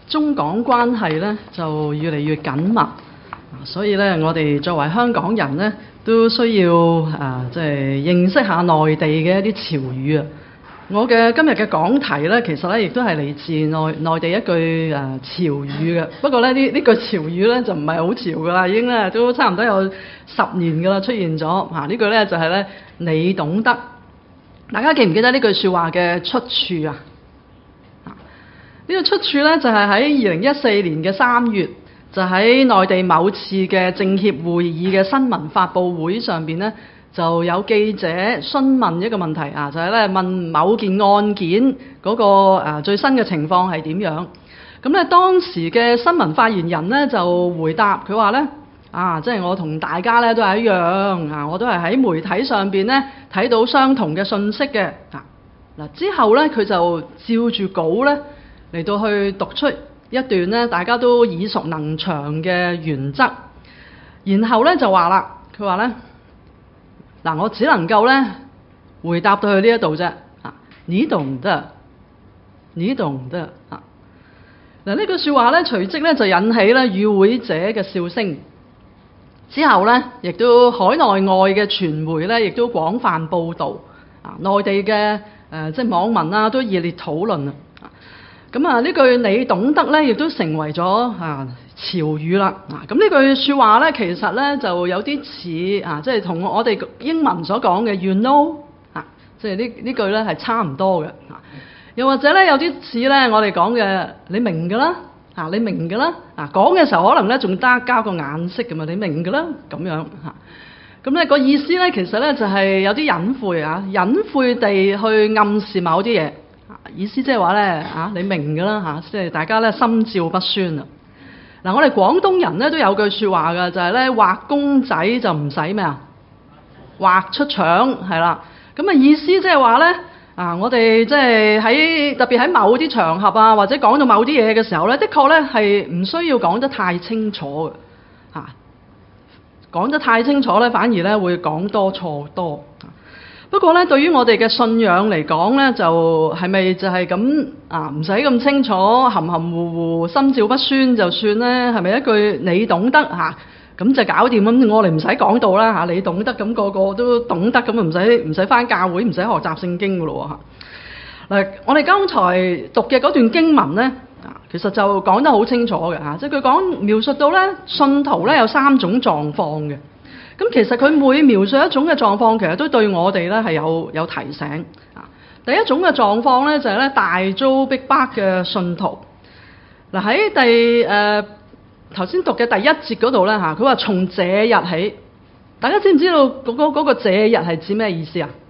中港關係咧就越嚟越緊密，所以咧我哋作為香港人咧都需要即係認識下內地嘅一啲潮語啊！我嘅今日嘅講題咧，其實咧亦都係嚟自內地一句潮語嘅。不過咧呢句潮語咧就唔係好潮噶啦，已經咧都差唔多有10年噶啦出現咗。呢句咧就係咧你懂得。大家記唔記得呢句説話嘅出處啊？呢個出處咧就係喺2014年嘅3月，就喺內地某次嘅政協會議嘅新聞發佈會上邊咧，就有記者詢問一個問題就係咧問某件案件嗰個最新嘅情況係點樣？咁咧當時嘅新聞發言人咧就回答佢話咧即係我同大家咧都係一樣我都係喺媒體上邊咧睇到相同嘅信息嘅嗱。之後咧佢就照住稿咧嚟到去讀出一段咧大家都耳熟能詳嘅原則，然後咧就話啦，佢話咧我只能夠咧回答到去呢一度啫你懂得，你懂得呢句説話咧隨即咧就引起咧與會者嘅笑聲。之後咧，亦都海內外嘅傳媒咧，亦都廣泛報導內地嘅即係網民都熱烈討論咁呢句你懂得咧，亦都成為咗潮語啦。咁呢句説話咧，其實咧就有啲似即係同我哋英文所講嘅 you know 即係呢句咧係差唔多嘅又或者咧有啲似咧我哋講嘅你明㗎啦。你明㗎啦，講嘅時候可能咧仲得交個眼色㗎嘛，你明㗎啦咁樣咁咧個意思咧其實咧就係有啲隱晦隱晦地去暗示某啲嘢意思即係話咧你明㗎啦即係大家咧心照不宣啊。我哋廣東人咧都有句説話㗎，就係咧畫公仔就唔使咩畫出腸係啦。咁意思即係話咧我哋即係特別喺某啲場合或者講到某啲嘢嘅時候咧，的確咧係唔需要講得太清楚嘅講得太清楚咧，反而咧會講多錯多。不過咧，對於我哋嘅信仰嚟講咧，就係咪就係咁唔使咁清楚，含含糊糊、心照不宣就算咧？係咪一句你懂得咁就搞掂咁？我哋唔使講到啦你懂得咁個個都懂得咁唔使返教會，唔使學習聖經噶咯嗱，我哋剛才讀嘅嗰段經文咧其實就講得好清楚嘅即係佢描述到咧信徒咧有3種狀況嘅。咁其實佢每描述一種嘅狀況，其實都對我哋咧係有提醒第一種嘅狀況咧就係咧大遭逼迫嘅信徒喺頭先讀嘅第1節嗰度咧佢話從這日起，大家知唔知道嗰個這日係指咩意思啊？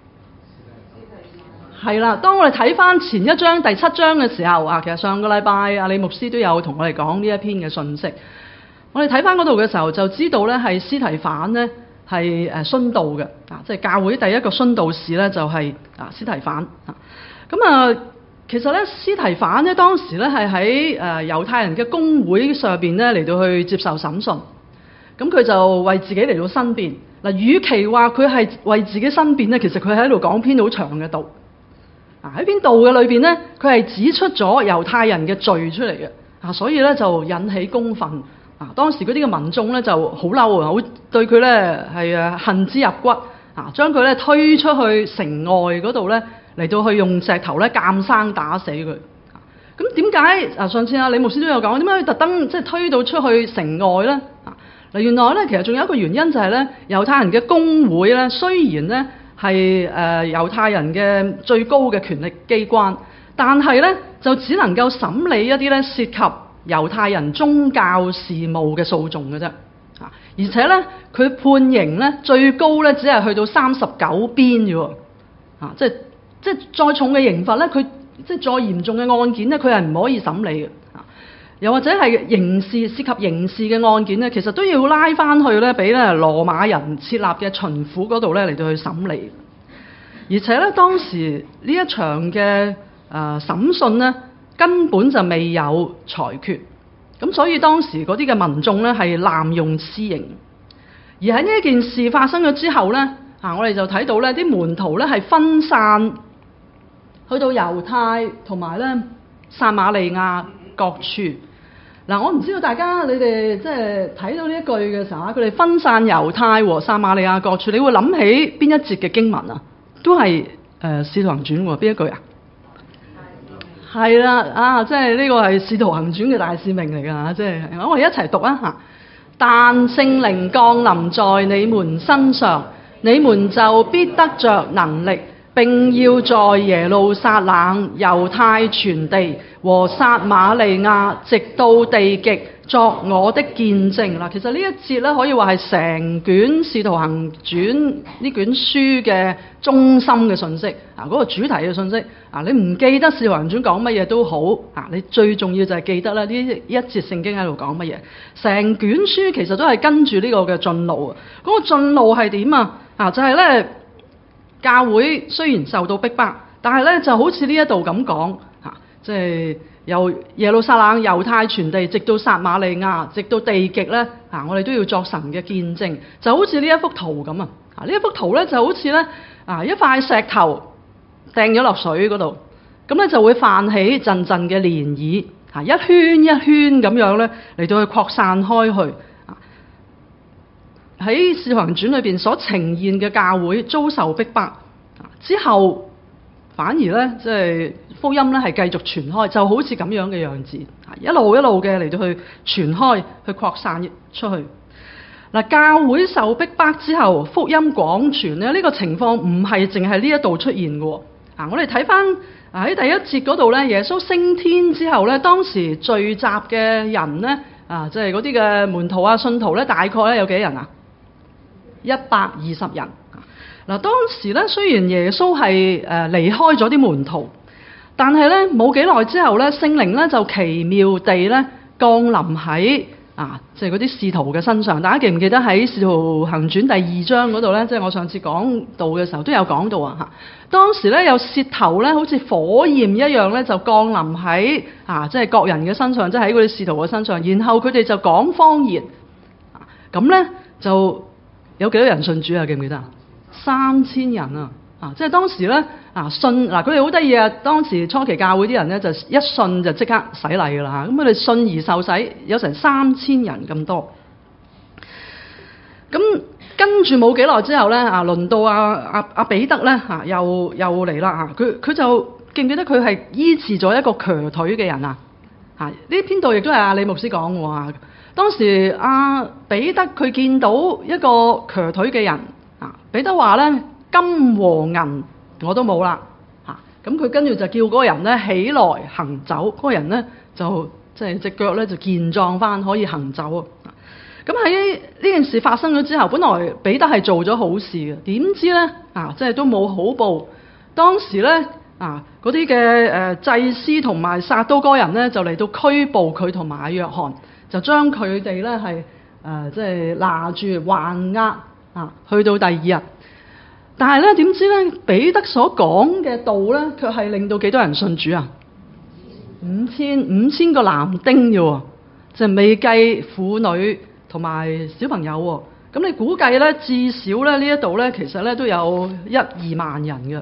係啦，當我哋睇翻前一章第7章嘅時候其實上個禮拜阿李牧師都有同我哋講呢一篇嘅信息。我哋睇翻嗰度嘅時候就知道咧係司提反咧係殉道嘅即係教會第一個殉道士咧就係司提反其實咧，司提反咧當時咧係喺猶太人嘅公會上邊咧嚟到去接受審訊，咁佢就為自己嚟到申辯與其話佢係為自己申辯咧，其實佢喺度講篇好長嘅道喺篇道嘅裏邊咧，佢係指出咗猶太人嘅罪出嚟嘅所以咧就引起公憤當時嗰啲嘅民眾咧就好嬲好對佢咧係恨之入骨將佢咧推出去城外嗰度咧。嚟到去用石頭咧監生打死佢。咁點解上次李牧師都有講，點解佢特登即係推到出去城外咧？原來咧其實仲有一個原因就係咧，猶太人嘅公會咧雖然咧係猶太人嘅最高嘅權力機關，但係咧就只能夠審理一啲咧涉及猶太人宗教事務嘅訴訟嘅啫。而且咧佢判刑咧最高咧只係去到39鞭啫喎。即係再重嘅刑罰咧，佢即係再嚴重嘅案件咧，佢係唔可以審理嘅。又或者係涉及刑事嘅案件咧，其實都要拉翻去咧，俾咧羅馬人設立嘅巡撫嗰度咧嚟到去審理。而且咧，當時呢一場嘅審訊咧，根本就未有裁決，咁所以當時嗰啲嘅民眾咧係濫用私刑。而喺呢一件事發生咗之後咧，我哋就睇到咧啲門徒咧係分散去到猶太同埋咧撒瑪利亞各處。嗱，我唔知道大家你哋即係睇到呢一句嘅時候啊，佢哋分散猶太和撒瑪利亞各處，你會諗起邊一節嘅經文啊？都係使徒行傳喎，邊一句啊？係啦，即係呢個係使徒行傳嘅大使命嚟㗎，即係我哋一齊讀啊嚇！但聖靈降臨在你們身上，你們就必得着能力，並要在耶路撒冷、猶太全地和撒瑪利亞，直到地極，作我的見證。嗱，其實呢一節咧可以話係成卷《使徒行傳》呢卷書嘅中心嘅信息啊，嗰個主題嘅信息啊，你唔記得《使徒行傳》講乜嘢都好啊，你最重要就係記得咧呢一節聖經喺度講乜嘢。成卷書其實都係跟住呢個嘅進路啊，嗰個進路係點啊？啊，就係咧教會雖然受到逼迫，但係咧就好似呢一度咁講嚇，即係由耶路撒冷、猶太全地，直到撒瑪利亞，直到地極咧嚇，我哋都要作神嘅見證，就好似呢一幅圖咁啊！啊，呢一幅圖咧就好似咧一塊石頭掟咗落水嗰度，咁咧就會泛起陣陣嘅漣漪嚇，一圈一圈咁樣咧嚟到去擴散開去。喺《使徒行傳》裏邊所呈現嘅教會遭受逼迫之後，反而咧即係福音咧係繼續傳開，就好似咁樣嘅樣子，一路一路嘅嚟到去傳開，去擴散出去。嗱，教會受逼迫之後，福音廣傳咧，呢個情況唔係淨係呢一度出現嘅喎。我哋睇翻喺第一節嗰度咧，耶穌升天之後咧，當時聚集嘅人咧即係嗰啲嘅門徒啊、信徒咧，大概咧有幾多人啊？120人。嗱，當時咧雖然耶穌係離開咗啲門徒，但係咧冇幾耐之後咧，聖靈咧就奇妙地咧降臨喺即係嗰啲使徒嘅身上。大家記唔記得喺《使徒行傳》第2章嗰度咧？即係我上次講道嘅時候都有講到啊！當時咧有舌頭咧好似火焰一樣咧，就降臨喺即係各人嘅身上，即係喺嗰啲使徒嘅身上。然後佢哋就講方言。咁咧就有幾多人信主啊？記唔記得啊？3000人啊！即係當時咧信佢哋好得意啊！當時初期教會啲人咧就一信就即刻洗禮㗎啦。咁佢哋信而受洗有成3000人咁多。咁跟住冇幾耐之後咧輪到阿彼得咧又嚟啦。佢就記唔記得佢係醫治咗一個瘸腿嘅人啊？呢篇道亦都係阿李牧師講喎。當時彼得佢見到一個瘸腿嘅人彼得話咧，金和銀我都冇啦咁佢跟住就叫嗰個人咧起來行走，嗰個人咧就即係隻腳咧就健壯翻，可以行走啊。咁喺呢件事發生咗之後，本來彼得係做咗好事嘅，點知咧即係都冇好報。當時咧嗰啲嘅祭司同埋撒都該人咧就嚟到拘捕佢同埋約翰，就將佢哋咧係即係拿住還押去到第2日。但係咧點知咧彼得所講嘅道咧，卻係令到幾多人信主啊？5000個男丁嘅喎，就未計婦女同埋小朋友喎。咁你估計咧，至少咧呢一度咧，其實咧都有1-2萬人嘅。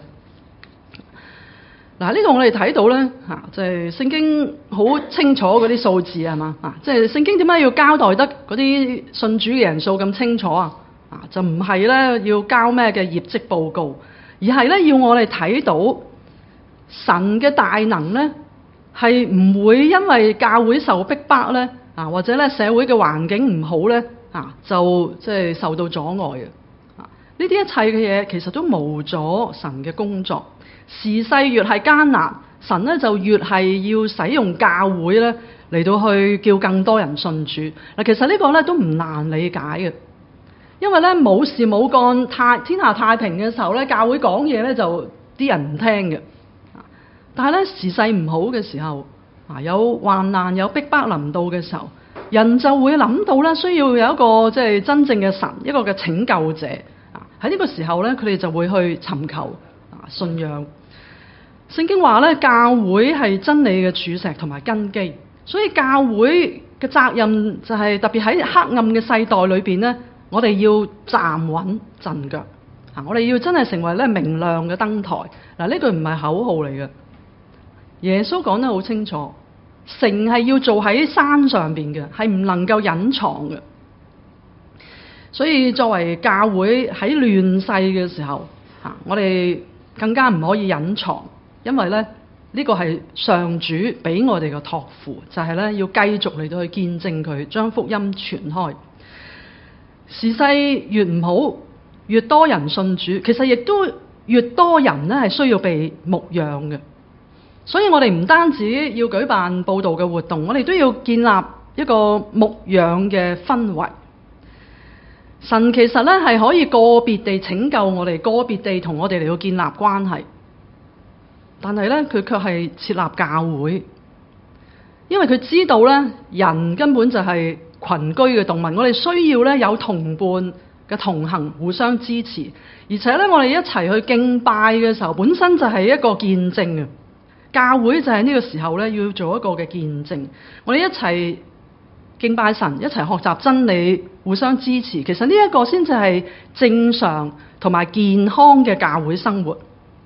嗱，呢度我哋睇到咧就係聖經好清楚嗰啲數字係嘛即係聖經點解要交代得嗰啲信主嘅人數咁清楚啊？就唔係咧要交咩嘅業績報告，而係咧要我哋睇到神嘅大能咧係唔會因為教會受逼迫咧或者咧社會嘅環境唔好咧就即係受到阻礙嘅。呢啲一切嘅嘢其實都無阻神嘅工作。時勢越係艱難，神咧就越係要使用教會咧嚟到去叫更多人信主。嗱，其實呢個咧都唔難理解嘅。因為咧冇事冇幹天下太平嘅時候咧，教會講嘢咧就啲人唔聽嘅。但係咧時勢唔好嘅時候有患難有逼迫臨到嘅時候，人就會諗到咧需要有一個即係真正嘅神，一個嘅拯救者。喺呢個時候咧，佢哋就會去尋求信仰。聖經話咧，教會係真理嘅柱石同埋根基，所以教會嘅責任就係特別喺黑暗嘅世代裏邊咧。我哋要站穩陣腳，我哋要真係成為咧明亮嘅燈台。嗱，呢句唔係口號嚟嘅，耶穌講得好清楚， 城係要做喺山上邊嘅，係唔能夠隱藏嘅。所以作為教會喺亂世嘅時候，我哋更加唔可以隱藏，因為咧呢個係上主俾我哋嘅託付，就係咧要繼續嚟到去見證佢，將福音傳開。時勢越唔好，越多人信主，其實亦都越多人咧係需要被牧養嘅。所以我哋唔單止要舉辦佈道嘅活動，我哋都要建立一個牧養嘅氛圍。神其實咧係可以個別地拯救我哋，個別地同我哋嚟到建立關係，但係咧佢卻係設立教會，因為佢知道咧人根本就係群居嘅動物，我哋需要咧有同伴嘅同行，互相支持，而且咧我哋一齊去敬拜嘅時候，本身就係一個見證啊！教會就係呢個時候咧要做一個嘅見證，我哋一齊敬拜神，一齊學習真理，互相支持。其實呢一個先至係正常同埋健康嘅教會生活。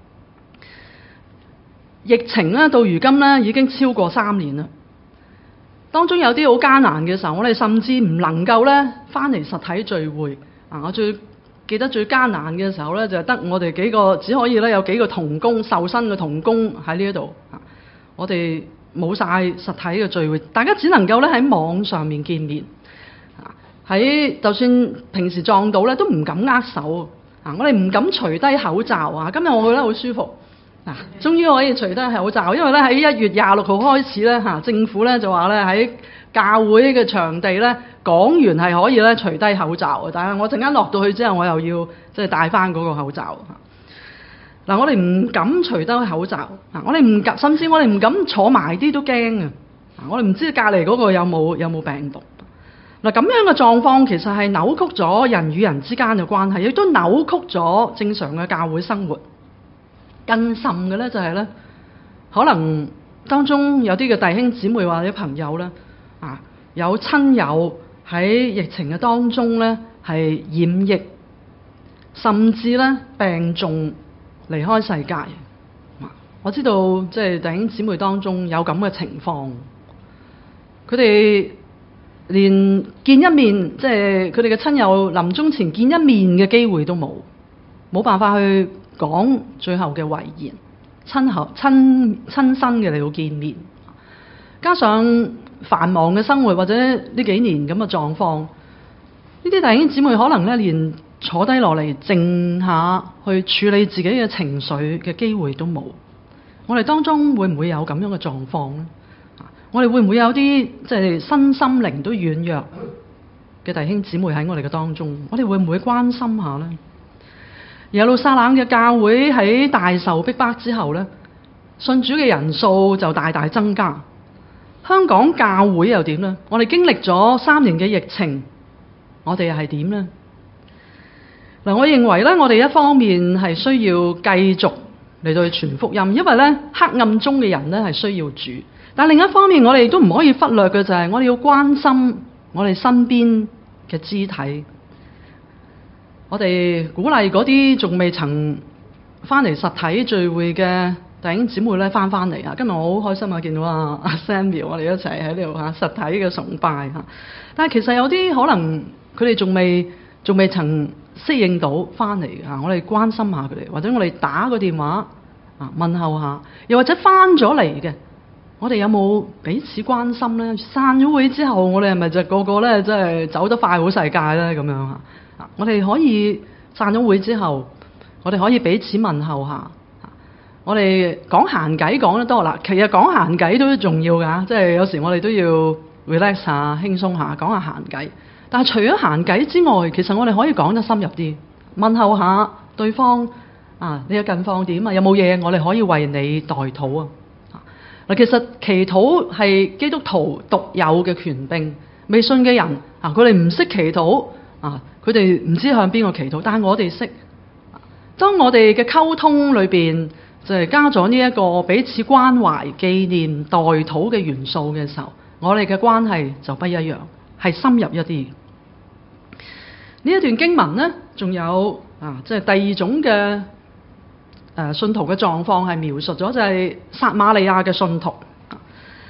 疫情咧到如今咧已經超過3年啦，當中有啲好艱難嘅時候，我哋甚至唔能夠咧翻嚟實體聚會。我最記得最艱難嘅時候咧，就係得我哋幾個，只可以咧有幾個同工，受薪嘅同工喺呢一度。我哋冇晒實體嘅聚會，大家只能夠咧喺網上面見面。就算平時撞到咧，都唔敢握手。我哋唔敢除低口罩啊！今日我覺得好舒服。終於可以除低口罩，因為咧喺1月26號開始咧政府咧就話咧喺教會嘅場地咧講員係可以咧除低口罩嘅，但係我陣間落到去之後，我又要即係戴翻嗰個口罩。我哋唔敢除低口罩，我哋唔敢，甚至我哋唔敢坐埋啲都驚啊！我哋唔知隔離嗰個有冇病毒。咁樣嘅狀況其實係扭曲咗人與人之間嘅關係，亦都扭曲咗正常嘅教會生活。更甚嘅咧就係咧，可能當中有啲嘅弟兄姊妹或者朋友咧，有親友喺疫情嘅當中咧係染疫，甚至咧病重離開世界。我知道即係弟兄姊妹當中有咁嘅情況，佢哋連見一面，即係佢哋嘅親友臨終前見一面嘅機會都冇辦法去講最後嘅遺言，親身嘅嚟到見面，加上繁忙嘅生活或者呢幾年咁嘅狀況，呢啲弟兄姊妹可能咧連坐低落嚟靜下去處理自己嘅情緒嘅機會都冇。我哋當中會唔會有咁樣嘅狀況呢？我哋會唔會有啲即係身心靈都軟弱嘅弟兄姊妹喺我哋嘅當中？我哋會唔會關心下呢？耶路撒冷嘅教會喺大受逼迫之後呢，信主嘅人數就大大增加。香港教會又點呢？我哋經歷咗3年嘅疫情，我哋又係點呢？我認為咧，我哋一方面係需要繼續嚟到去傳福音，因為咧黑暗中嘅人咧係需要主。但另一方面，我哋都唔可以忽略嘅就係我哋要關心我哋身邊嘅肢體。我哋鼓勵嗰啲仲未曾翻嚟實體聚會嘅弟兄姊妹咧翻嚟啊！今日我好開心啊，見到阿 Samuel， 我哋一齊喺呢度實體嘅崇拜嚇。但係其實有啲可能佢哋仲未曾適應到翻嚟啊！我哋關心下佢哋，或者我哋打個電話問候下，又或者翻咗嚟嘅，我哋有冇彼此關心咧？散咗會之後，我哋係咪就個個咧即係走得快好世界咧咁樣嚇？我哋可以散咗會之後，我哋可以彼此問候下。我哋講閒偈講得多啦，其實講閒偈都重要㗎，即係有時我哋都要 relax 下、輕鬆下，講下閒偈。但係除咗閒偈之外，其實我哋可以講得深入啲，問候下對方你嘅近況點啊？有冇嘢我哋可以為你代禱啊？其實祈禱係基督徒獨有嘅權柄，未信嘅人佢哋唔識祈禱佢哋唔知向邊個祈禱，但係我哋識。當我哋嘅溝通裏邊就係加咗呢一個彼此關懷、紀念、代禱嘅元素嘅時候，我哋嘅關係就不一樣，係深入一啲。呢一段經文呢，仲有即係第二種嘅信徒嘅狀況係描述咗，就係撒瑪利亞嘅信徒。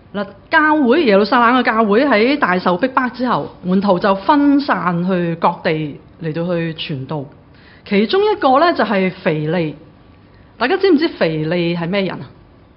嗱，教會耶路撒冷嘅教會喺大受逼迫之後，門徒就分散去各地嚟到去傳道。其中一個咧就係腓利，大家知唔知腓利係咩人啊？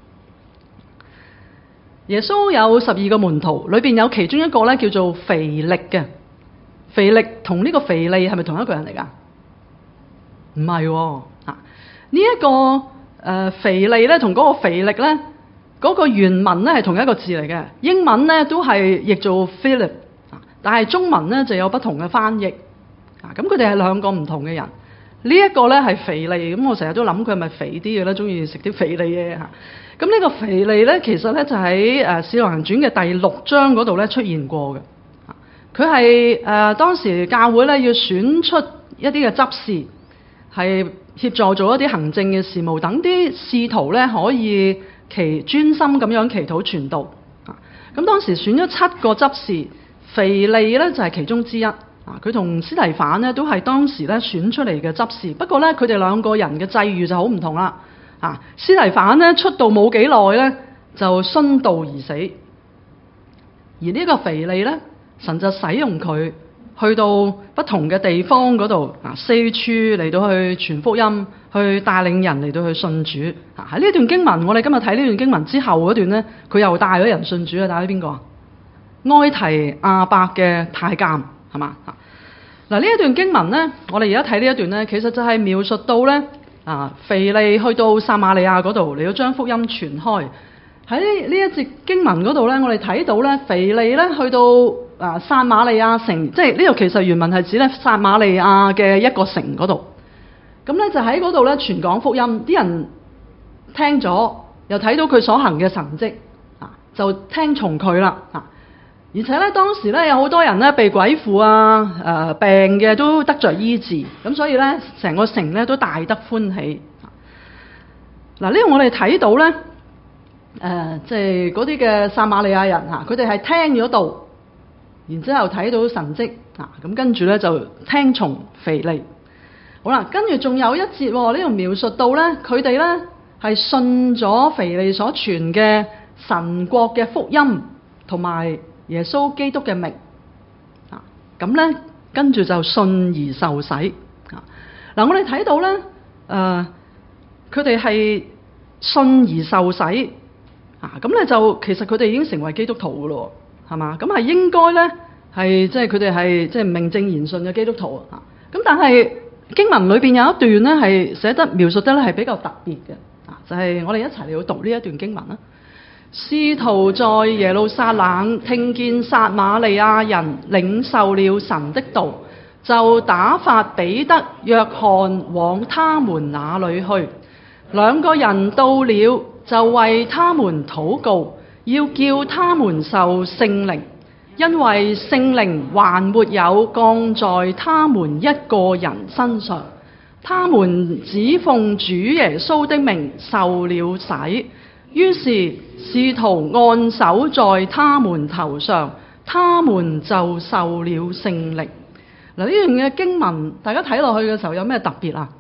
耶穌有12個門徒，裏邊有其中一個咧叫做腓力嘅。腓力同呢個腓利係咪同一個人嚟㗎？唔係喎，呢一個腓利咧同嗰個腓力咧。嗰個原文咧係同一個字嚟嘅，英文咧都係譯做 Philip， 但係中文咧就有不同嘅翻譯。咁佢哋係兩個唔同嘅人。呢一個咧係腓利，咁我成日都諗佢係咪肥啲嘅咧，中意食啲肥膩嘢嚇。咁呢個腓利咧其實咧就喺《使徒行傳》嘅第6章嗰度咧出現過嘅。佢係當時教會咧要選出一啲嘅執事，係協助做一啲行政嘅事務，等啲使徒咧可以專心咁樣祈禱傳道。咁當時選咗7個執事，腓利咧就係其中之一。佢同司提反咧都係當時咧選出嚟嘅執事，不過咧佢哋兩個人嘅際遇就好唔同啦。司提反咧出道冇幾耐咧就殉道而死，而呢個腓利咧神就使用佢去到不同嘅地方嗰度，四處嚟到去傳福音，去帶領人嚟到去信主。喺呢段經文，我哋今日睇呢段經文之後嗰段咧，佢又帶咗人信主啊！帶咗邊個啊？埃提亞伯嘅太監係嘛？嗱，呢一段經文咧，我哋而家睇呢一段咧，其實就係描述到咧腓利去到撒瑪利亞嗰度嚟到將福音傳開。喺呢一節經文嗰度咧，我哋睇到咧，腓利咧去到撒瑪利亞城，即係呢度其實原文係指咧撒瑪利亞嘅一個城嗰度。咁咧就喺嗰度咧傳講福音，啲人聽咗又睇到佢所行嘅神蹟，就聽從佢啦。而且咧當時咧有好多人咧被鬼附病嘅都得着醫治，咁所以咧成個城咧都大得歡喜。嗱，呢度我哋睇到咧。即係嗰啲嘅撒瑪利亞人佢哋係聽咗道，然之後睇到神蹟咁跟住咧就聽從腓利。好啦，跟住仲有一節呢度描述到咧，佢哋咧係信咗腓利所傳嘅神國嘅福音，同埋耶穌基督嘅名咁咧跟住就信而受洗。嗱，我哋睇到咧佢哋係信而受洗。咁咧就其實佢哋已經成為基督徒㗎咯，係嘛？咁係應該咧係即係佢哋係即係名正言順嘅基督徒啊。咁但係經文裏邊有一段咧係寫得描述得咧係比較特別嘅就係我哋一齊嚟到讀呢一段經文啦。使徒在耶路撒冷聽見撒瑪利亞人領受了神的道，就打發彼得、約翰往他們那裏去。兩個人到了，就為他們禱告，要叫他們受聖靈，因為聖靈還沒有降在他們一個人身上。他們只奉主耶穌的名受了洗，於是使徒按手在他們頭上，他們就受了聖靈。嗱，呢樣嘅經文，大家睇落去嘅時候有咩特別啊？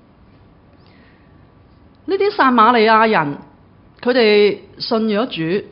呢啲撒瑪利亞人，佢哋信咗主，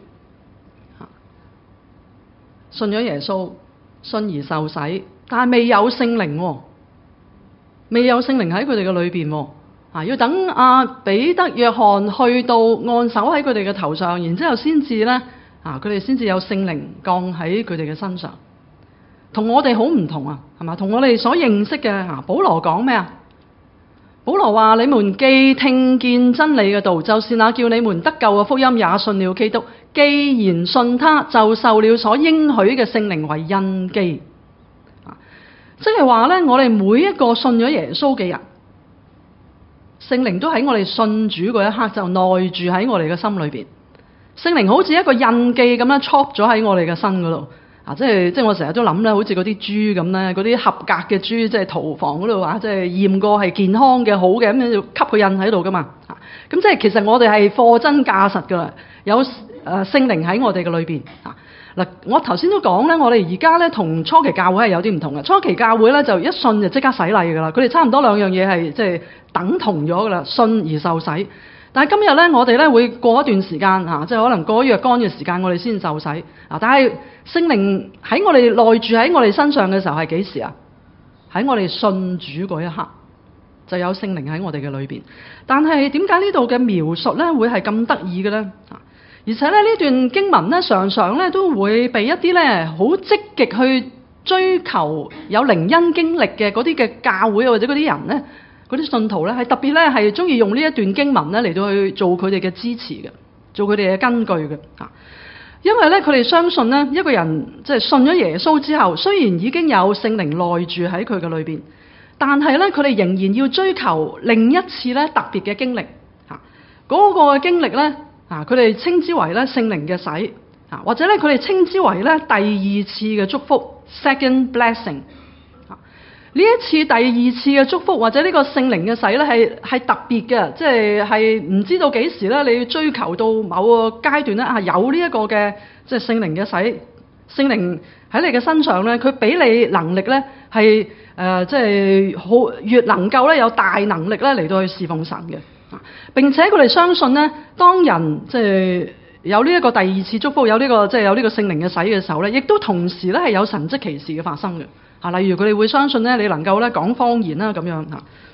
信咗耶穌，信而受洗，但係未有聖靈，未有聖靈喺佢哋嘅裏邊。要等彼得、約翰去到按手喺佢哋嘅頭上，然之後先至咧，佢哋先至有聖靈降喺佢哋嘅身上。同我哋好唔同啊，係嘛？同我哋所認識嘅保羅講咩啊？保羅話：你們既聽見真理嘅道，就是那叫你們得救嘅福音，也信了基督。既然信他，就受了所應許嘅聖靈為印記。即係話咧，我哋每一個信咗耶穌嘅人，聖靈都喺我哋信主嗰一刻就內住喺我哋嘅心裏邊。聖靈好似一個印記咁樣戳咗喺我哋嘅身嗰度。即係我成日都諗咧，好似嗰啲豬咁咧，嗰啲合格嘅豬，即係屠房嗰度話，即係驗過係健康嘅好嘅，咁樣要吸個印喺度噶嘛。咁即係其實我哋係貨真價實噶啦，有聖靈喺我哋嘅裏邊。嗱，我頭先都講咧，我哋而家咧同初期教會係有啲唔同嘅。初期教會咧就一信就即刻洗禮噶啦，佢哋差唔多兩樣嘢係即係等同咗噶啦，信而受洗。 但係今日咧，我哋咧會過一段時間即係可能過咗若干嘅時間，我哋先受洗但係聖靈喺我哋內住喺我哋身上嘅時候係幾時啊？喺我哋信主嗰一刻就有聖靈喺我哋嘅裏邊。但係點解呢度嘅描述咧會係咁得意嘅咧？而且咧呢段經文咧常常咧都會被一啲咧好積極去追求有靈恩經歷嘅嗰啲嘅教會或者嗰啲人咧，嗰啲信徒咧係特別咧係中意用呢一段經文咧嚟到去做佢哋嘅支持嘅，做佢哋嘅根據嘅因為咧佢哋相信咧一個人即係信咗耶穌之後，雖然已經有聖靈內住喺佢嘅裏邊，但係咧佢哋仍然要追求另一次咧特別嘅經歷嗰個經歷咧佢哋稱之為咧聖靈嘅洗或者咧佢哋稱之為咧第二次嘅祝福 second blessing。呢一次第二次嘅祝福或者呢個聖靈嘅洗咧係特別嘅，即係唔知道幾時咧你要追求到某個階段咧有呢一個嘅即係聖靈嘅洗，聖靈喺你嘅身上咧，佢俾你能力咧係即係好越能夠咧有大能力咧嚟到去侍奉神嘅並且佢哋相信咧，當人即係有呢一個第二次祝福，有呢個即係有呢個聖靈嘅洗嘅時候咧，亦都同時咧係有神蹟奇事嘅發生嘅。例如佢哋會相信咧，你能夠咧講方言啦咁樣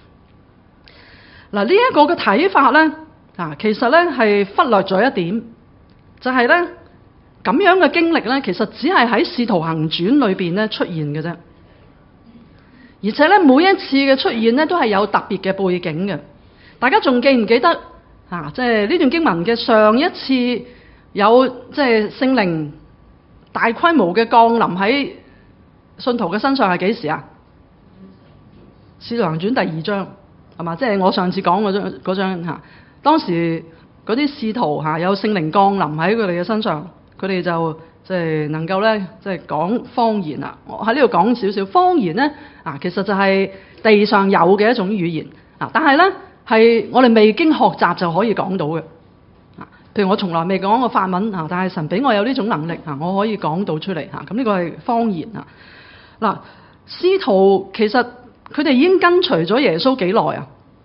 嗱，呢一個嘅睇法咧其實咧係忽略咗一點，就係咧咁樣嘅經歷咧，其實只係喺《使徒行傳》裏邊咧出現嘅啫，而且咧每一次嘅出現咧都係有特別嘅背景嘅。大家仲記唔記得即係呢段經文嘅上一次有即係聖靈大規模嘅降臨喺信徒嘅身上係幾時啊？《使徒行傳》第2章係嘛？即係我上次講嗰章當時嗰啲使徒有聖靈降臨喺佢哋嘅身上，佢哋就即係能夠咧即係講方言啦。我喺呢度講少少方言咧其實就係地上有嘅一種語言但係咧係我哋未經學習就可以講到嘅譬如我從來未講過法文但係神俾我有呢種能力我可以講到出嚟咁呢個係方言嗱，使徒其實佢哋已經跟隨咗耶穌幾耐啊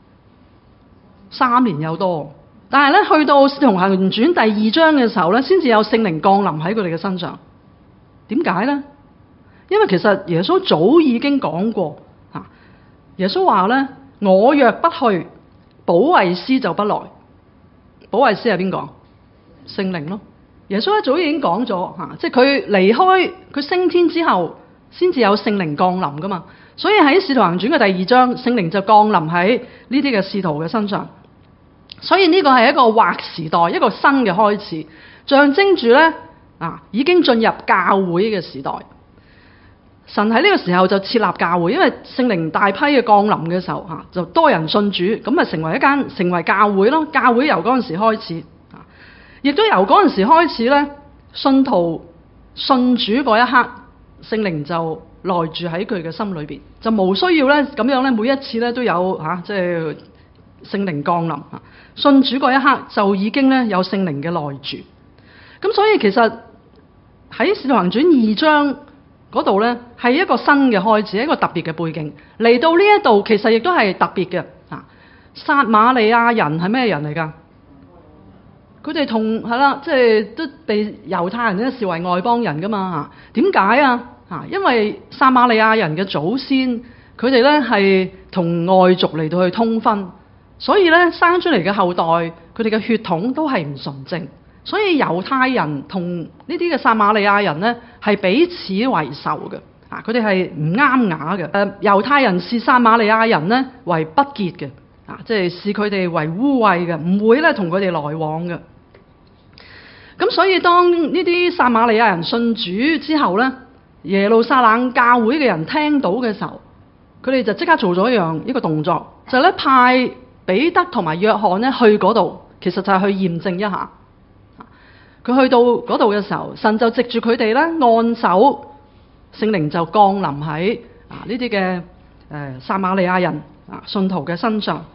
？3年有多，但係咧去到《使徒行傳》第2章嘅時候咧，先至有聖靈降臨喺佢哋嘅身上。點解咧？因為其實耶穌早已經講過耶穌話咧：我若不去，保惠師就不來。保惠師係邊個？聖靈咯。耶穌一早已經講咗即係佢離開佢升天之後，先至有聖靈降臨噶嘛。所以喺《使徒行傳》嘅第2章，聖靈就降臨喺呢啲嘅使徒嘅身上。所以呢個係一個劃時代，一個新嘅開始，象徵住咧已經進入教會嘅時代。神喺呢個時候就設立教會，因為聖靈大批嘅降臨嘅時候就多人信主，咁啊成為教會咯。教會由嗰陣時開始亦都由嗰陣時開始咧，信徒信主嗰一刻，聖靈就內住喺佢嘅心裏邊，就無需要咧咁樣咧，每一次咧都有即係聖靈降臨信主嗰一刻就已經咧有聖靈嘅內住。咁所以其實喺《使徒行傳》2章嗰度咧係一個新嘅開始，一個特別嘅背景。嚟到呢一度其實亦都係特別嘅撒瑪利亞人係咩人嚟㗎？佢哋同係啦，即係都被猶太人咧視為外邦人㗎嘛點解啊？因為撒瑪利亞人嘅祖先佢哋咧係同外族嚟到去通婚，所以咧生出嚟嘅後代佢哋嘅血統都係唔純正，所以猶太人同呢啲嘅撒瑪利亞人咧係彼此為仇嘅佢哋係唔啱牙嘅。猶太人視撒瑪利亞人咧為不潔嘅即係視佢哋為污穢嘅，唔會咧同佢哋來往嘅。咁所以當呢啲撒瑪利亞人信主之後咧，耶路撒冷教會嘅人聽到嘅時候，佢哋就即刻做咗一個動作，就係咧派彼得同埋約翰咧去嗰度，其實就係去驗證一下。佢去到嗰度嘅時候，神就藉住佢哋咧按手，聖靈就降臨喺呢啲嘅撒瑪利亞人信徒嘅身上。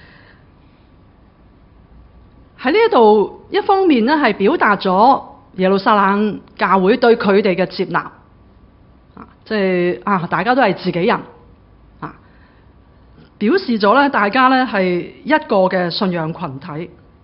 喺呢一度一方面咧係表達咗耶路撒冷教會對佢哋嘅接納，即係大家都係自己人表示咗咧大家咧係一個嘅信仰群體。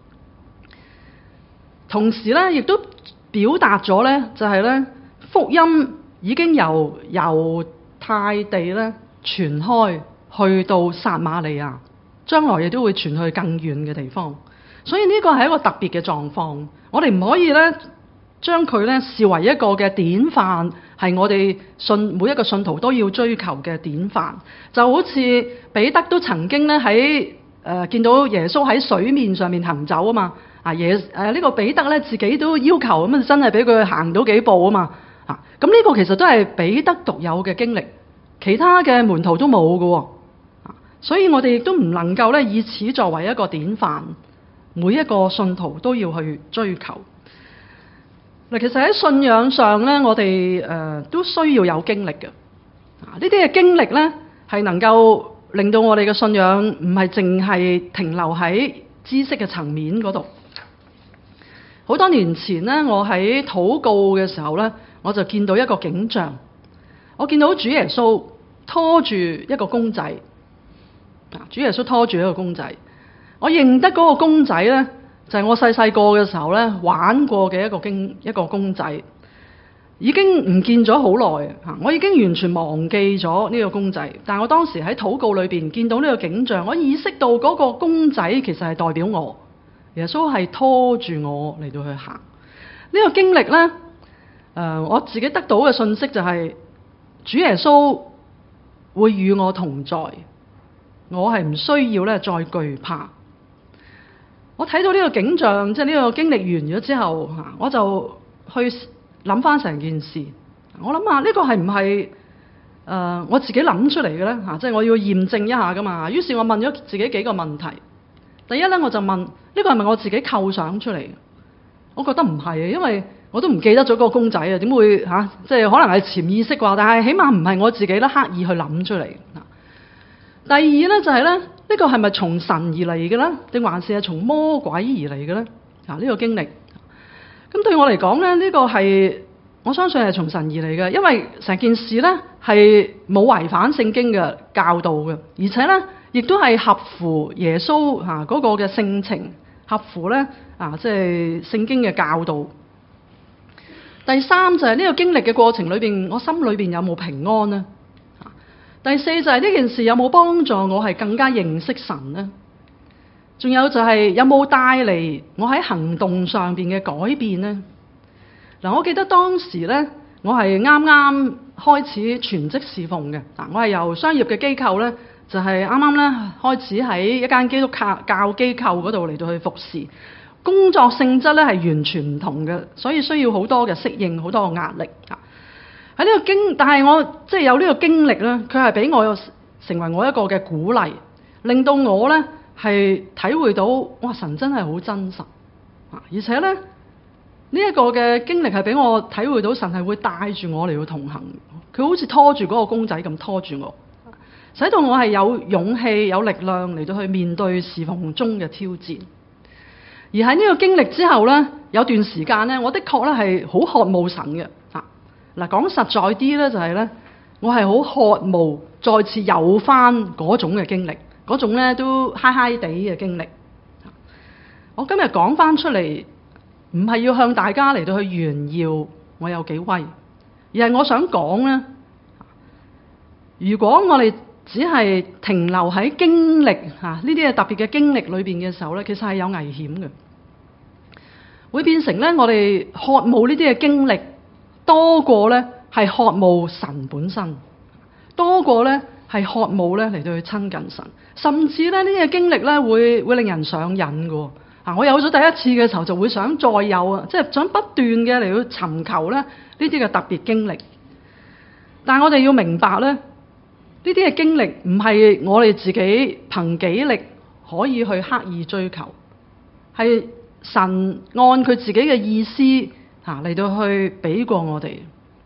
同時咧亦都表達咗咧就係咧福音已經由猶太地咧傳開去到撒瑪利亞，將來亦都會傳去更遠嘅地方。所以呢個係一個特別嘅狀況，我哋唔可以咧將佢咧視為一個嘅典範，係我哋每一個信徒都要追求嘅典範。就好似彼得都曾經咧喺見到耶穌喺水面上面行走啊嘛，呢個彼得咧自己都要求咁真係俾佢行到幾步啊嘛，咁呢個其實都係彼得獨有嘅經歷，其他嘅門徒都冇㗎喎，所以我哋亦都唔能夠咧以此作為一個典範，每一個信徒都要去追求。嗱，其實喺信仰上咧，我哋都需要有經歷嘅。呢啲嘅經歷咧，係能夠令到我哋嘅信仰唔係淨係停留喺知識嘅層面嗰度。好多年前咧，我喺禱告嘅時候咧，我就見到一個景象。我見到主耶穌拖住一個公仔，主耶穌拖住一個公仔。我認得嗰個公仔咧，就係我細細個嘅時候咧玩過嘅一個公仔，已經唔見咗好耐啊！我已經完全忘記咗呢個公仔，但係我當時喺禱告裏邊見到呢個景象，我意識到嗰個公仔其實係代表我，耶穌係拖住我嚟到去行。呢個經歷咧，我自己得到嘅信息就係主耶穌會與我同在，我係唔需要咧再懼怕。我睇到呢個景象，即係呢個經歷完咗之後，我就去諗翻成件事。我諗下呢個係唔係我自己諗出嚟嘅咧？即係我要驗證一下噶嘛。於是我問咗自己幾個問題。第一咧，我就問呢個係咪我自己構想出嚟嘅？我覺得唔係，因為我都唔記得咗嗰個公仔啊，點會即係可能係潛意識啩？但係起碼唔係我自己咧刻意去諗出嚟。第二咧就係咧，呢個係咪從神而嚟嘅咧，定還是係從魔鬼而嚟嘅咧？呢個經歷，咁對我嚟講咧，呢個係我相信係從神而嚟嘅，因為成件事咧係冇違反聖經嘅教導嘅，而且咧亦都係合乎耶穌嗰個嘅性情，合乎咧即係聖經嘅教導。第三就係呢個經歷嘅過程裏邊，我心裏邊有冇平安呢？第四就係呢件事有冇幫助我係更加認識神呢？仲有就係有冇帶嚟我喺行動上邊嘅改變呢？我記得當時呢，我係啱啱開始全職侍奉嘅。我係由商業嘅機構呢，就係啱啱呢開始喺一間基督教機構嗰度嚟到去服侍，工作性質呢係完全唔同嘅，所以需要好多嘅適應，好多嘅壓力。喺呢個但係我即係有呢個經歷咧，佢係俾我成為我一個嘅鼓勵，令到我咧係體會到哇，神真係好真實而且咧呢一個嘅經歷係俾我體會到神係會帶住我嚟到同行，佢好似拖住嗰個公仔咁拖住我，使到我係有勇氣有力量嚟到去面對侍奉中嘅挑戰。而喺呢個經歷之後咧，有段時間咧，我的確咧係好渴慕神嘅。講實在啲咧，就係咧，我係好渴慕再次有翻嗰種嘅經歷，嗰種咧都嗨嗨地嘅經歷。我今日講翻出嚟，唔係要向大家嚟到去炫耀我有幾威，而係我想講咧，如果我哋只係停留喺經歷呢啲嘅特別嘅經歷裏邊嘅時候咧，其實係有危險嘅，會變成咧我哋渴慕呢啲嘅經歷多過咧係渴慕神本身，多過咧係渴慕咧嚟到去親近神，甚至咧呢啲嘅經歷咧會令人上癮嘅。我有咗第一次嘅時候就會想再有啊，即係想不斷嘅嚟到尋求咧呢啲嘅特別經歷。但係我哋要明白咧，呢啲嘅經歷唔係我哋自己憑己力可以去刻意追求，係神按佢自己嘅意思嚟到去俾過我哋，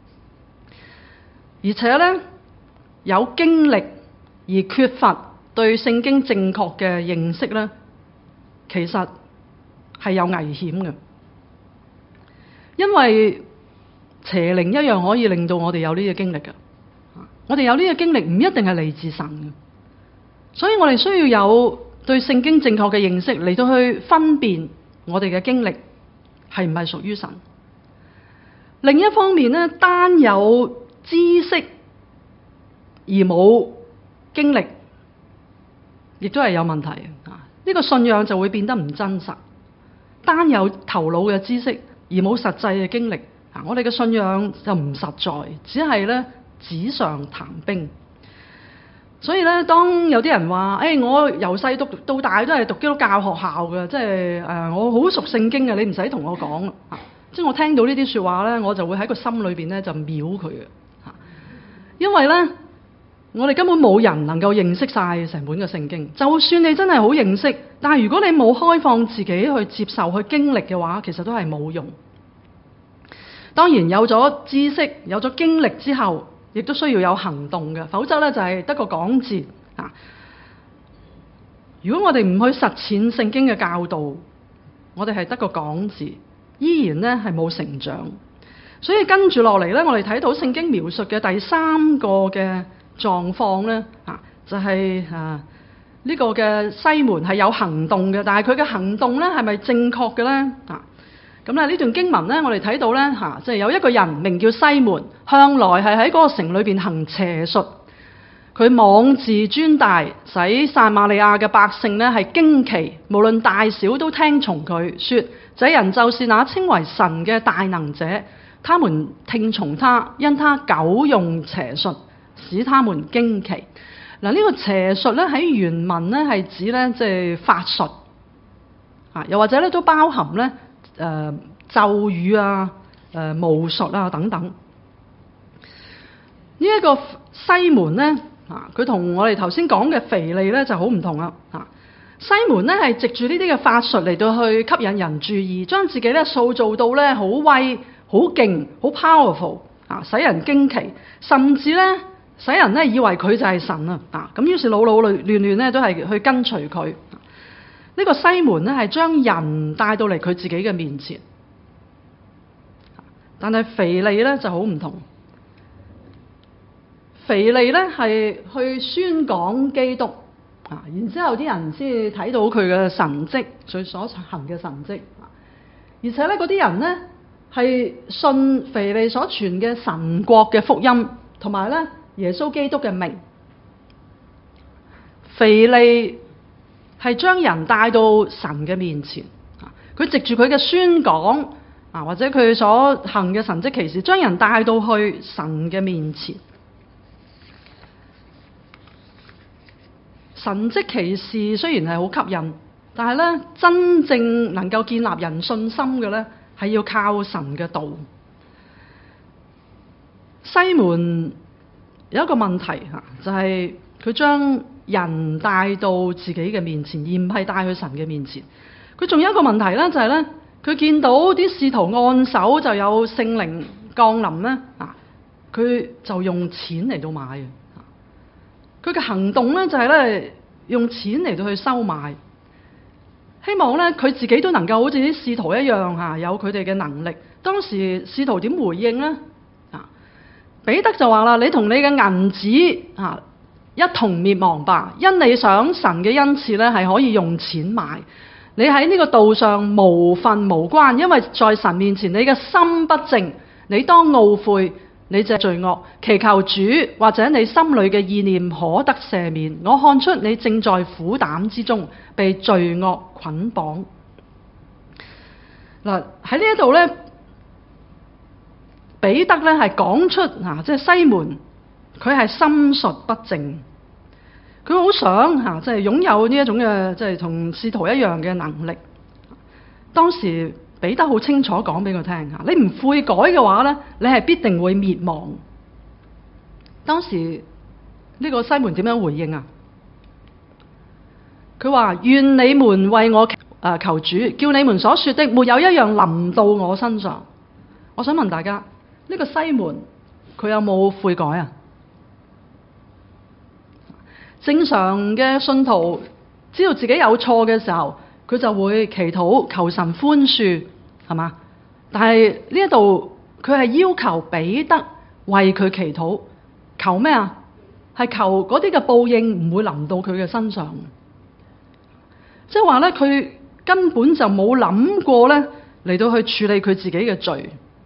而且咧有經歷而缺乏對聖經正確嘅認識咧，其實係有危險嘅，因為邪靈一樣可以令到我哋有呢個經歷嘅。我哋有呢個經歷唔一定係嚟自神嘅，所以我哋需要有對聖經正確嘅認識嚟到去分辨我哋嘅經歷係唔係屬於神。另一方面咧，單有知識而冇經歷，亦都係有問題啊！呢個信仰就會變得唔真實。單有頭腦嘅知識而冇實際嘅經歷啊，我哋嘅信仰就唔實在，只係咧紙上談兵。所以咧，當有啲人話，我由細讀到大都係讀基督教學校嘅，即係我好熟聖經嘅，你唔使同我講啊！即係我聽到呢啲説話咧，我就會喺個心裏邊咧就秒佢嘅嚇，因為咧我哋根本冇人能夠認識晒成本嘅聖經。就算你真係好認識，但係如果你冇開放自己去接受、去經歷嘅話，其實都係冇用。當然有咗知識、有咗經歷之後，亦都需要有行動嘅，否則咧就係得個講字啊！如果我哋唔去實踐聖經嘅教導，我哋係得個講字，依然咧係冇成長。所以跟住落嚟咧，我哋睇到聖經描述嘅第三個嘅狀況咧就係呢個嘅西門係有行動嘅，但係佢嘅行動咧係咪正確嘅咧啊？咁呢段經文咧，我哋睇到咧即係有一個人名叫西門，向來係喺嗰個城裏邊行邪術。佢妄自尊大，使撒瑪利亞嘅百姓呢係驚奇，無論大小都聽從佢，說這人就是那稱為神嘅大能者。他們聽從他，因他久用邪術，使他們驚奇。嗱，呢個邪術咧喺原文咧係指咧即係法術又或者咧都包含咧咒語巫術等等。呢一個西門咧佢同我哋頭先講嘅腓利咧就好唔同啦。西門咧係藉住呢啲嘅法術嚟到去吸引人注意，將自己咧塑造到咧好威、好勁、好 powerful 使人驚奇，甚至咧使人咧以為佢就係神咁於是老亂咧都係去跟隨佢。呢個西門咧係將人帶到嚟佢自己嘅面前，但係腓利咧就好唔同。腓利咧係去宣講基督然之後啲人先睇到佢嘅神蹟，佢所行嘅神蹟而且咧嗰啲人咧係信腓利所傳嘅神國嘅福音，同埋咧耶穌基督嘅名。腓利係將人帶到神嘅面前，佢藉住佢嘅宣講或者佢所行嘅神蹟奇事，將人帶到去神嘅面前。神蹟奇事雖然係好吸引，但係咧真正能夠建立人信心嘅咧，係要靠神嘅道。西門有一個問題就係佢將人帶到自己嘅面前，而唔係帶去神嘅面前。佢仲有一個問題咧，就係咧佢見到啲使徒按手就有聖靈降臨咧佢就用錢嚟到買嘅。佢嘅行動咧就係咧用錢嚟到去收買，希望咧佢自己都能夠好似啲使徒一樣有佢哋嘅能力。當時使徒點回應咧？彼得就話啦：你同你嘅銀子一同滅亡吧，因你想神嘅恩賜咧係可以用錢買。你喺呢個道上無份無關，因為在神面前你嘅心不正，你當懊悔。你這罪惡，祈求主或者你心裏嘅意念可得赦免。我看出你正在苦膽之中，被罪惡捆綁。嗱，喺呢一度咧，彼得咧係講出即係西門佢係心術不正，佢好想即係擁有呢一種嘅即係同使徒一樣嘅能力。當時彼得好清楚講俾佢聽你唔悔改嘅話咧，你係必定會滅亡。當時呢個西門點樣回應佢話：願你們為我求主，叫你們所說的沒有一樣臨到我身上。我想問大家，呢個西門佢有冇悔改正常嘅信徒知道自己有錯嘅時候，佢就會祈禱求神寬恕，係嘛？但係呢一度佢係要求彼得為佢祈禱，求咩係求嗰啲嘅報應唔會臨到佢嘅身上。即係話咧，佢根本就冇諗過咧， 嚟到去處理佢自己嘅罪。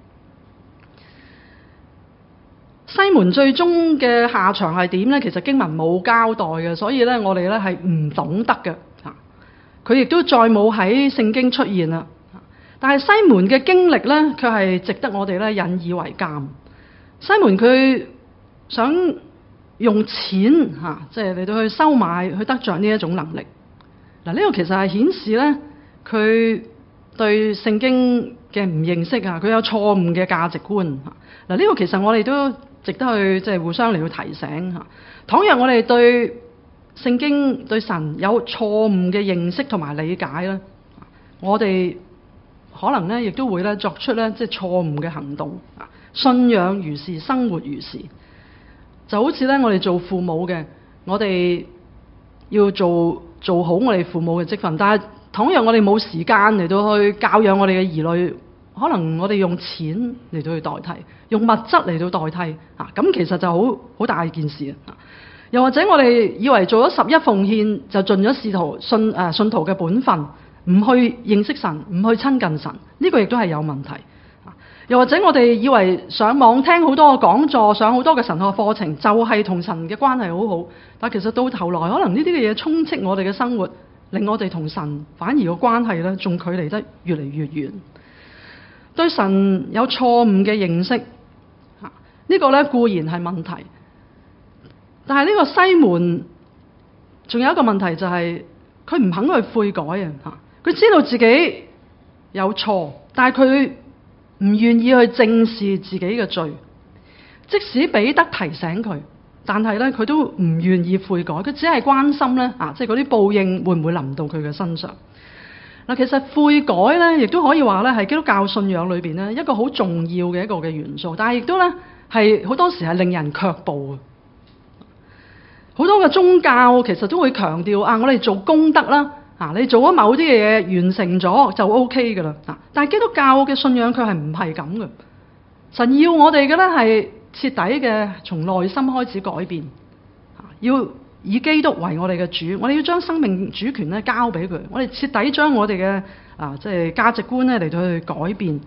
西門最終嘅下場係點呢？其實經文冇交代嘅，所以咧我哋咧係唔懂得嘅。佢亦都再冇喺聖經出現啦。但係西門嘅經歷咧，卻係值得我哋咧引以為鑑。西門佢想用錢即係嚟到去收買，去得着呢一種能力。嗱，呢個其實係顯示咧佢對聖經嘅唔認識啊，佢有錯誤嘅價值觀。嗱，呢個其實我哋都值得去互相嚟去提醒嚇。倘若我哋對聖經對神有錯誤嘅認識同埋理解咧，我哋可能咧亦都會咧作出咧錯誤嘅行動。信仰如是，生活如是，就好似咧我哋做父母嘅，我哋要做好我哋父母嘅職分，但係倘若我哋冇時間嚟到去教養我哋嘅兒女，可能我哋用錢嚟到去代替，用物質嚟到代替咁其實就好大件事啊！又或者我哋以為做咗11奉獻就盡咗信徒嘅本分，唔去認識神，唔去親近神，呢個亦都係有問題。又或者我哋以為上網聽好多嘅講座，上好多嘅神學課程，就係同神嘅關係好好，但其實到頭來可能呢啲嘅嘢充斥我哋嘅生活，令我哋同神反而個關係咧仲距離得越嚟越遠。對神有錯誤嘅認識，呢個咧固然係問題，但係呢個西門仲有一個問題，就係佢唔肯去悔改啊！佢知道自己有錯，但係佢唔願意去正視自己嘅罪。即使彼得提醒佢，但係咧佢都唔願意悔改，佢只係關心咧即係嗰啲報應會唔會臨到佢嘅身上。嗱，其實悔改咧，亦都可以話咧係基督教信仰裏邊咧一個好重要嘅一個嘅元素，但係亦都咧係好多時係令人卻步嘅。好多嘅宗教其實都會強調我哋做功德啦，你做咗某啲嘅嘢完成咗就 OK 㗎啦。但係基督教嘅信仰佢係唔係咁嘅。神要我哋嘅咧係徹底嘅從內心開始改變，要以基督為我哋嘅主，我哋要將生命主權咧交俾佢，我哋徹底將我哋嘅即係價值觀咧嚟到去改變。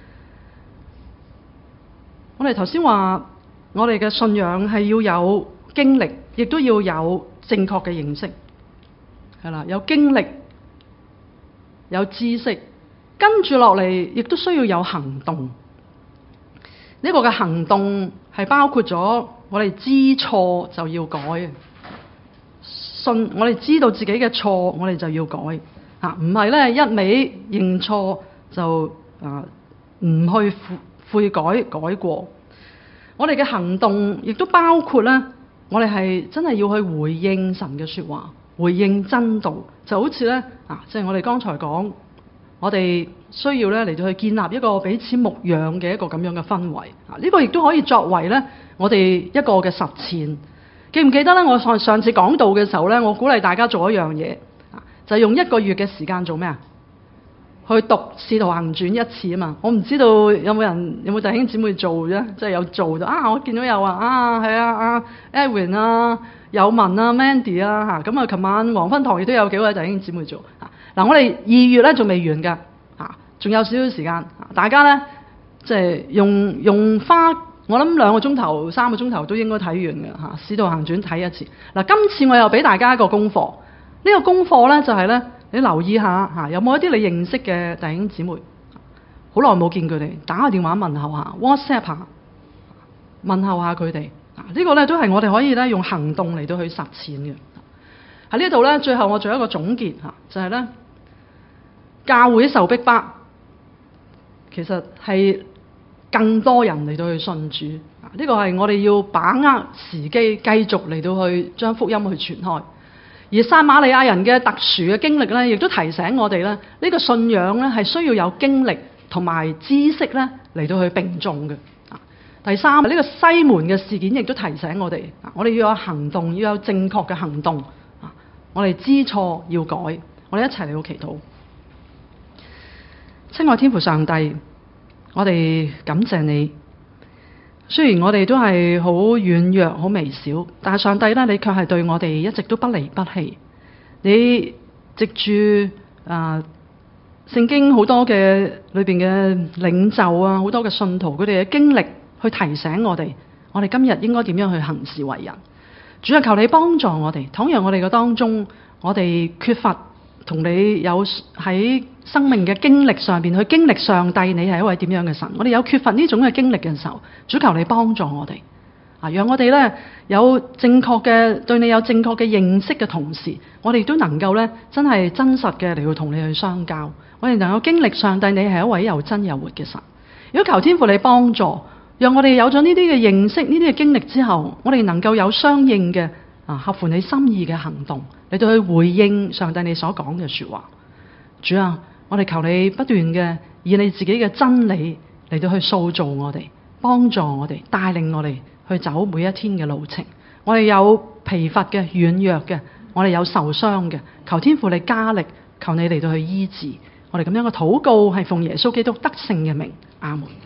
我哋頭先話，我哋嘅信仰係要有經歷，亦都要有正確嘅認識，係啦，有經歷，有知識，跟住落嚟亦都需要有行動。呢個嘅行動係包括咗我哋知錯就要改。我哋知道自己嘅錯，我哋就要改唔係咧一味認錯就唔去悔改過。我哋嘅行動亦都包括咧，我哋係真係要去回應神嘅說話，回應真道，就好似咧即係我哋剛才講，我哋需要咧嚟到去建立一個彼此牧養嘅一個咁樣嘅氛圍。呢個亦都可以作為咧我哋一個嘅實踐。記唔記得咧？我上次講道嘅時候咧，我鼓勵大家做一樣嘢，就係用1個月嘅時間做咩啊？去讀《使徒行傳》1次啊嘛。我唔知道有冇弟兄姊妹做啫，即係有做咗我見到有係Edwin 有文Mandy 咁琴晚黃昏堂亦都有幾位弟兄姊妹做嗱。我哋2月咧仲未完㗎仲有少少時間，大家咧即係用花。我諗2個鐘頭、3個鐘頭都應該睇完嘅《使徒行傳》睇一次。嗱，今次我又俾大家一個功課。呢個功課咧就係咧，你留意下有冇一啲你認識嘅弟兄姊妹，好耐冇見佢哋，打個電話問候下 ，WhatsApp 下問候下佢哋。呢個咧都係我哋可以咧用行動嚟到去實踐嘅。喺呢度咧，最後我做一個總結就係咧，教會受逼迫，其實係更多人嚟到去信主，呢個係我哋要把握時機，繼續嚟到去將福音去傳開。而撒瑪利亞人嘅特殊嘅經歷咧，亦都提醒我哋咧，呢個信仰咧係需要有經歷同埋知識咧嚟到去並重嘅。第三，呢個西門嘅事件亦都提醒我哋，我哋要有行動，要有正確嘅行動。我哋知錯要改，我哋一齊嚟到祈禱。親愛天父上帝，我哋感謝你。雖然我哋都係好軟弱、好微小，但係上帝咧，你卻係對我哋一直都不離不棄。你藉住聖經好多嘅裏邊嘅領袖啊，好多嘅信徒，佢哋嘅經歷去提醒我哋今日應該點樣去行事為人。主啊，求你幫助我哋。倘若我哋嘅當中，我哋缺乏同你有喺生命嘅經歷上邊去經歷上帝，你係一位點樣嘅神？我哋有缺乏呢種嘅經歷嘅時候，主求你幫助我哋啊，讓我哋咧有正確嘅對你有正確嘅認識嘅同時，我哋都能夠咧真係真實嘅嚟到同你去相交。我哋能夠經歷上帝，你係一位又真又活嘅神。如果求天父你幫助，讓我哋有咗呢啲嘅認識、呢啲嘅經歷之後，我哋能夠有相應嘅合乎你心意嘅行動嚟到去回應上帝你所講嘅說話。主啊，我哋求你不斷嘅以你自己嘅真理嚟到去塑造我哋，幫助我哋，帶領我哋去走每一天嘅路程。我哋有疲乏嘅、軟弱嘅，我哋有受傷嘅，求天父你加力，求你嚟到去醫治。我哋咁樣嘅禱告係奉耶穌基督得勝嘅名，阿門。